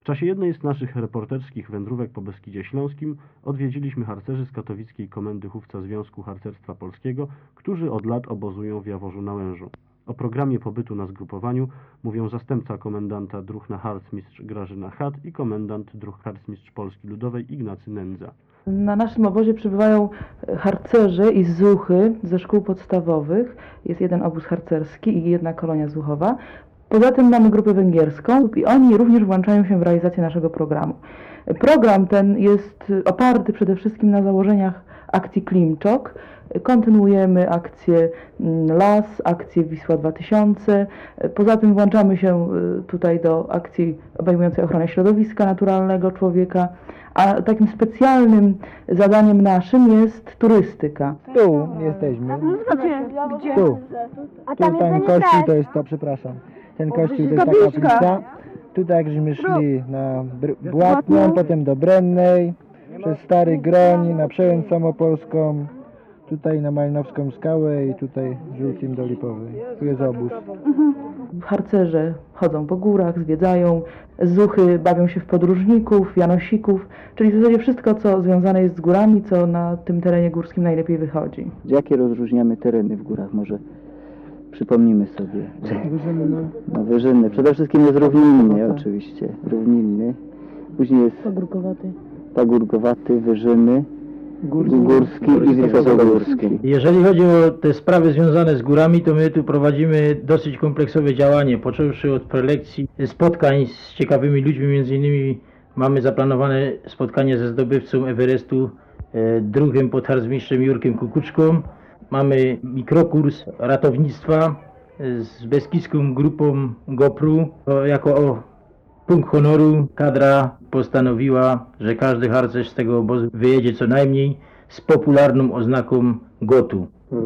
W czasie jednej z naszych reporterskich wędrówek po Beskidzie Śląskim odwiedziliśmy harcerzy z katowickiej komendy chówca Związku Harcerstwa Polskiego, którzy od lat obozują w Jaworzu na Łężu. O programie pobytu na zgrupowaniu mówią zastępca komendanta druhna harcmistrz Grażyna Chat i komendant druhn harcmistrz Polski Ludowej Ignacy Nędza. Na naszym obozie przebywają harcerze i zuchy ze szkół podstawowych. Jest jeden obóz harcerski i jedna kolonia zuchowa. Poza tym mamy grupę węgierską i oni również włączają się w realizację naszego programu. Program ten jest oparty przede wszystkim na założeniach akcji Klimczok. Kontynuujemy akcję Las, akcję Wisła 2000. Poza tym włączamy się tutaj do akcji obejmującej ochronę środowiska naturalnego człowieka. A takim specjalnym zadaniem naszym jest turystyka. Tu jesteśmy. Gdzie? Tu. A Tu tam ten jest kościół to jest to, przepraszam. Ten kościół to jest ta kaplica. Tutaj jak żeśmy szli na Błatną, potem do Brennej, przez Stary Groń, na Przełęcz Samopolską, tutaj na Malinowską Skałę i tutaj Żółtim do Lipowej. Tu jest obóz. Harcerze chodzą po górach, zwiedzają, zuchy bawią się w podróżników, janosików, czyli w zasadzie wszystko, co związane jest z górami, co na tym terenie górskim najlepiej wychodzi. Jakie rozróżniamy tereny w górach? Może przypomnimy sobie. No Wyżyny. Przede wszystkim jest równinny oczywiście. Równinny. Później jest pagórkowaty, Wyżyny, Górski i Wysokogórski. Jeżeli chodzi o te sprawy związane z górami, to my tu prowadzimy dosyć kompleksowe działanie, począwszy od prelekcji, spotkań z ciekawymi ludźmi, między innymi mamy zaplanowane spotkanie ze zdobywcą Everestu, druhym podharcmistrzem Jurkiem Kukuczką. Mamy mikrokurs ratownictwa z beskidzką grupą GoPru. Jako punkt honoru kadra postanowiła, że każdy harcerz z tego obozu wyjedzie co najmniej z popularną oznaką GOTU.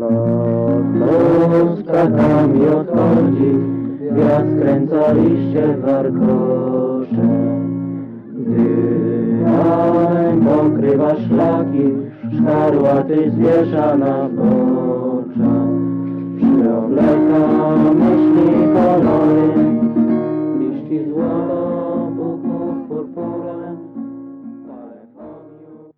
Los krakami odchodzi, gwiazd kręca liście warkocze. Gdy nań pokrywa szlaki, szkarłaty zwiesza na boczach. Przyobleka